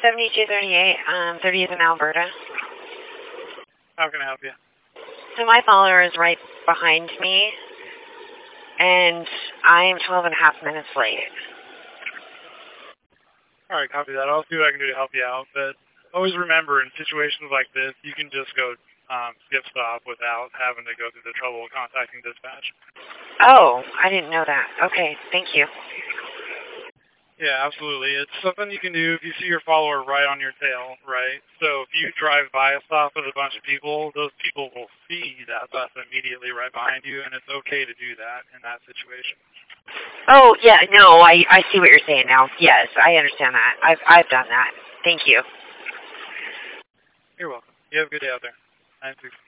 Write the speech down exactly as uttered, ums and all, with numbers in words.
seventy-two thirty-eight, um, thirtieth in Alberta. How can I help you? So my follower is right behind me, and I am twelve and a half minutes late. All right, copy that. I'll see what I can do to help you out. But always remember, in situations like this, you can just go um, skip stop without having to go through the trouble of contacting dispatch. Oh, I didn't know that. Okay, thank you. Yeah, absolutely. It's something you can do if you see your follower right on your tail, right? So if you drive by a stop with a bunch of people, those people will see that bus immediately right behind you, and it's okay to do that in that situation. Oh, yeah, no, I, I see what you're saying now. Yes, I understand that. I've, I've done that. Thank you. You're welcome. You have a good day out there. nine six